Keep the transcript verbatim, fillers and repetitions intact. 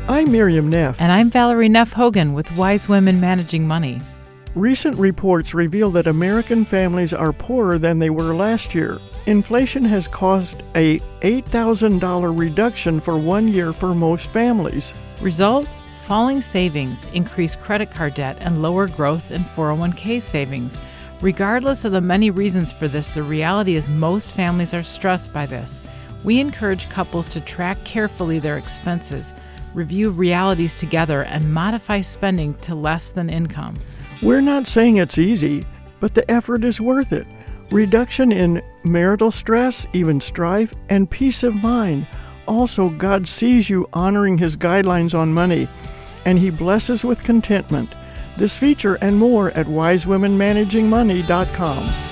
I'm Miriam Neff. And I'm Valerie Neff Hogan with Wise Women Managing Money. Recent reports reveal that American families are poorer than they were last year. Inflation has caused a eight thousand dollars reduction for one year for most families. Result? Falling savings, increased credit card debt, and lower growth in four oh one k savings. Regardless of the many reasons for this, the reality is most families are stressed by this. We encourage couples to track carefully their expenses, review realities together, and modify spending to less than income. We're not saying it's easy, but the effort is worth it. Reduction in marital stress, even strife, and peace of mind. Also, God sees you honoring His guidelines on money, and He blesses with contentment. This feature and more at wise women managing money dot com.